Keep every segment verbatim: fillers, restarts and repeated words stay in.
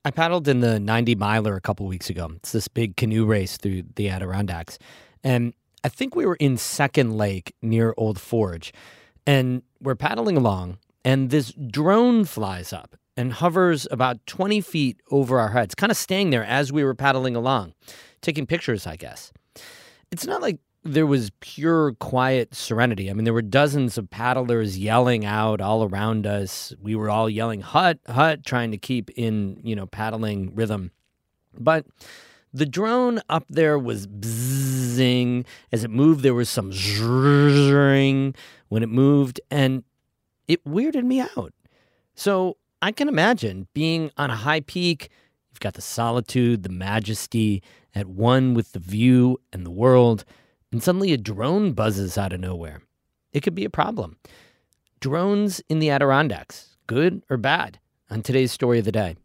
I paddled in the ninety miler a couple weeks ago. It's this big canoe race through the Adirondacks. And I think we were in Second Lake near Old Forge. And we're paddling along, and this drone flies up and hovers about twenty feet over our heads, kind of staying there as we were paddling along, taking pictures, I guess. It's not like there was pure, quiet serenity. I mean, there were dozens of paddlers yelling out all around us. We were all yelling, hut, hut, trying to keep in, you know, paddling rhythm. But the drone up there was bzzing. As it moved, there was some zzzing when it moved, and it weirded me out. So I can imagine being on a high peak. You've got the solitude, the majesty, at one with the view and the world, and suddenly a drone buzzes out of nowhere. It could be a problem. Drones in the Adirondacks, good or bad? On today's Story of the Day.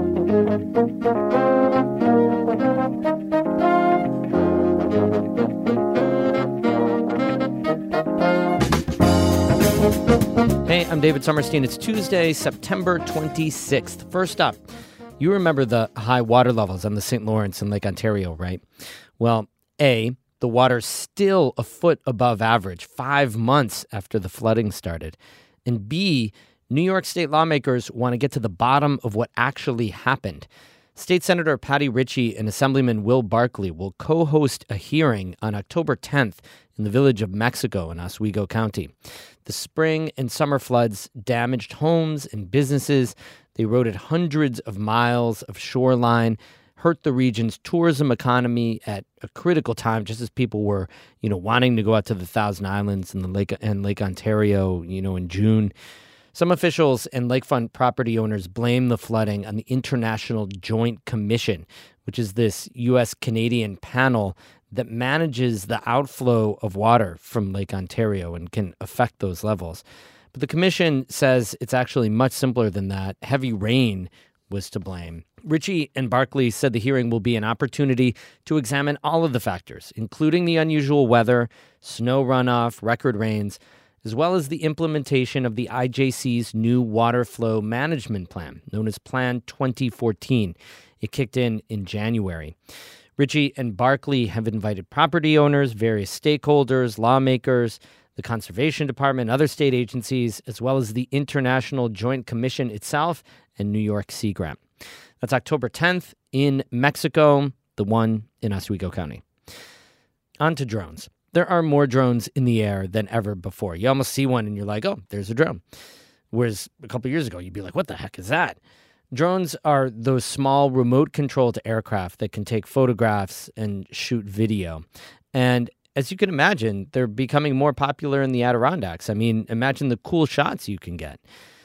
Hey, I'm David Sommerstein. It's Tuesday, September twenty-sixth. First up, you remember the high water levels on the Saint Lawrence and Lake Ontario, right? Well, A, the water's still a foot above average, five months after the flooding started. And B, New York state lawmakers want to get to the bottom of what actually happened. State Senator Patty Ritchie and Assemblyman Will Barkley will co-host a hearing on October tenth in the Village of Mexico in Oswego County. The spring and summer floods damaged homes and businesses. They eroded hundreds of miles of shoreline, hurt the region's tourism economy at a critical time, just as people were, you know, wanting to go out to the Thousand Islands and the Lake and Lake Ontario, you know, in June. Some officials and lakefront property owners blame the flooding on the International Joint Commission, which is this U S Canadian panel that manages the outflow of water from Lake Ontario and can affect those levels. But the commission says it's actually much simpler than that. Heavy rain was to blame. Ritchie and Barkley said the hearing will be an opportunity to examine all of the factors, including the unusual weather, snow runoff, record rains, as well as the implementation of the I J C's new water flow management plan, known as Plan twenty fourteen. It kicked in in January. Ritchie and Barkley have invited property owners, various stakeholders, lawmakers, the Conservation Department, other state agencies, as well as the International Joint Commission itself and New York Sea Grant. That's October tenth in Mexico, the one in Oswego County. On to drones. There are more drones in the air than ever before. You almost see one and you're like, oh, there's a drone. Whereas a couple of years ago, you'd be like, what the heck is that? Drones are those small remote-controlled aircraft that can take photographs and shoot video. And as you can imagine, they're becoming more popular in the Adirondacks. I mean, imagine the cool shots you can get.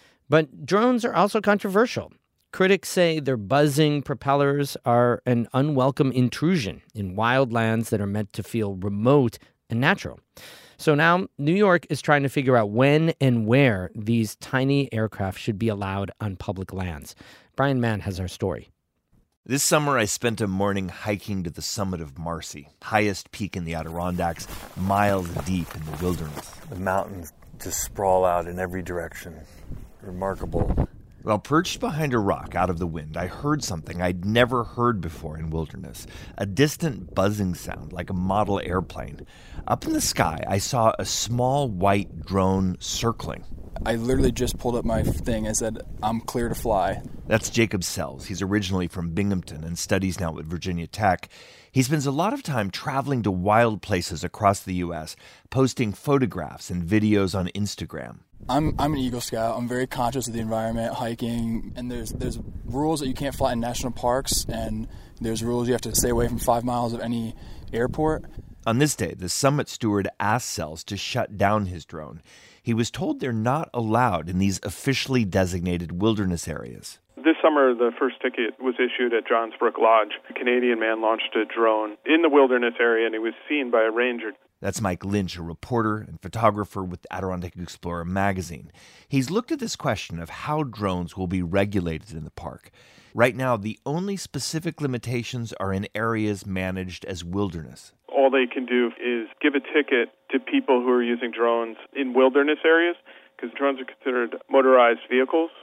But drones are also controversial. Critics say their buzzing propellers are an unwelcome intrusion in wild lands that are meant to feel remote and natural. So now New York is trying to figure out when and where these tiny aircraft should be allowed on public lands. Brian Mann has our story. This summer, I spent a morning hiking to the summit of Marcy, highest peak in the Adirondacks, miles deep in the wilderness. The mountains just sprawl out in every direction. Remarkable. Well, perched behind a rock out of the wind, I heard something I'd never heard before in wilderness. A distant buzzing sound, like a model airplane. Up in the sky, I saw a small white drone circling. I literally just pulled up my thing and said, I'm clear to fly. That's Jacob Sells. He's originally from Binghamton and studies now at Virginia Tech. He spends a lot of time traveling to wild places across the U S, posting photographs and videos on Instagram. I'm I'm an Eagle Scout. I'm very conscious of the environment, hiking, and there's there's rules that you can't fly in national parks, and there's rules you have to stay away from five miles of any airport. On this day, the summit steward asked Sells to shut down his drone. He was told they're not allowed in these officially designated wilderness areas. This summer, the first ticket was issued at Johns Brook Lodge. A Canadian man launched a drone in the wilderness area, and he was seen by a ranger. That's Mike Lynch, a reporter and photographer with Adirondack Explorer magazine. He's looked at this question of how drones will be regulated in the park. Right now, the only specific limitations are in areas managed as wilderness. All they can do is give a ticket to people who are using drones in wilderness areas, because drones are considered motorized vehicles.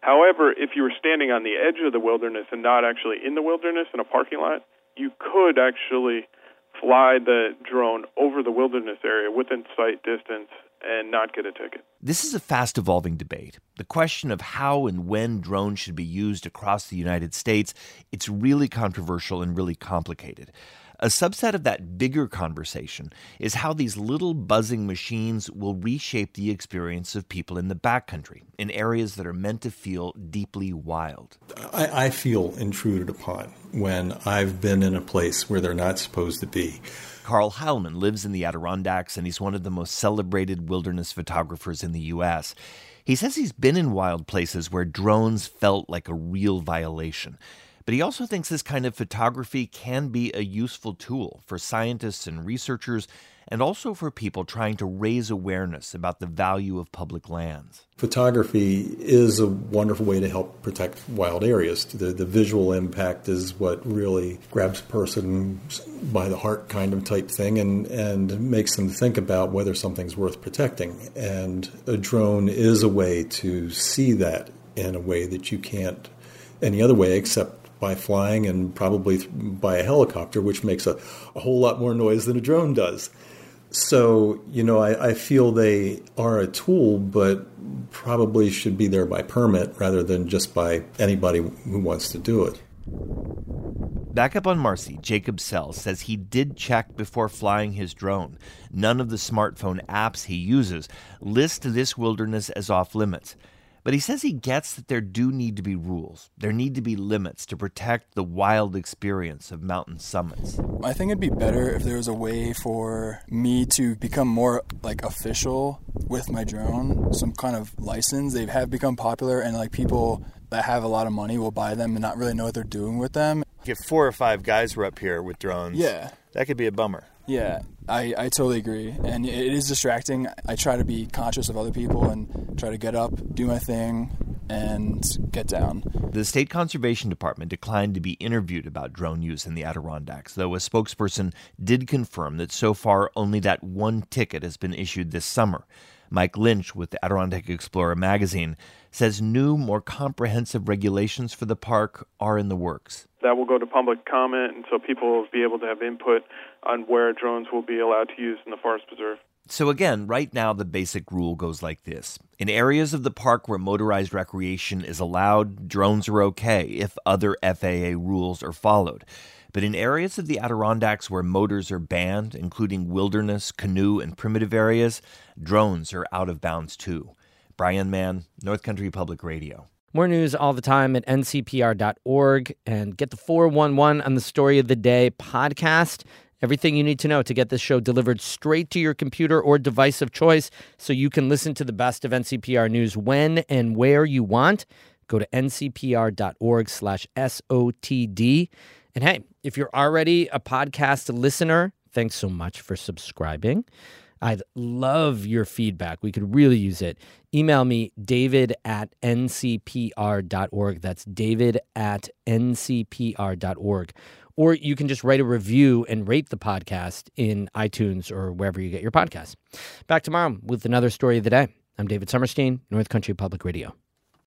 However, if you were standing on the edge of the wilderness and not actually in the wilderness in a parking lot, you could actually fly the drone over the wilderness area within sight distance and not get a ticket. This is a fast-evolving debate. The question of how and when drones should be used across the United States, it's really controversial and really complicated. A subset of that bigger conversation is how these little buzzing machines will reshape the experience of people in the backcountry, in areas that are meant to feel deeply wild. I, I feel intruded upon when I've been in a place where they're not supposed to be. Carl Heilman lives in the Adirondacks, and he's one of the most celebrated wilderness photographers in the U S. He says he's been in wild places where drones felt like a real violation. But he also thinks this kind of photography can be a useful tool for scientists and researchers, and also for people trying to raise awareness about the value of public lands. Photography is a wonderful way to help protect wild areas. The, the visual impact is what really grabs a person by the heart kind of type thing and, and makes them think about whether something's worth protecting. And a drone is a way to see that in a way that you can't any other way except by flying and probably by a helicopter, which makes a, a whole lot more noise than a drone does. So, you know, I, I feel they are a tool, but probably should be there by permit rather than just by anybody who wants to do it. Back up on Marcy, Jacob Sells says he did check before flying his drone. None of the smartphone apps he uses list this wilderness as off limits. But he says he gets that there do need to be rules. There need to be limits to protect the wild experience of mountain summits. I think it'd be better if there was a way for me to become more like official with my drone, some kind of license. They have become popular, and like people that have a lot of money will buy them and not really know what they're doing with them. If four or five guys were up here with drones, yeah, that could be a bummer. Yeah, I, I totally agree. And it is distracting. I try to be conscious of other people and try to get up, do my thing, and get down. The State Conservation Department declined to be interviewed about drone use in the Adirondacks, though a spokesperson did confirm that so far only that one ticket has been issued this summer. Mike Lynch with the Adirondack Explorer magazine says new, more comprehensive regulations for the park are in the works. That will go to public comment, and so people will be able to have input on where drones will be allowed to use in the forest preserve. So again, right now the basic rule goes like this. In areas of the park where motorized recreation is allowed, drones are okay if other F A A rules are followed. But in areas of the Adirondacks where motors are banned, including wilderness, canoe, and primitive areas, drones are out of bounds too. Brian Mann, North Country Public Radio. More news all the time at N C P R dot org, and get the four one one on the Story of the Day podcast. Everything you need to know to get this show delivered straight to your computer or device of choice so you can listen to the best of N C P R news when and where you want. Go to N C P R dot org slash S O T D. And hey, if you're already a podcast listener, thanks so much for subscribing. I'd love your feedback. We could really use it. Email me, david at N C P R dot org. That's david at N C P R dot org. Or you can just write a review and rate the podcast in iTunes or wherever you get your podcasts. Back tomorrow with another Story of the Day. I'm David Sommerstein, North Country Public Radio.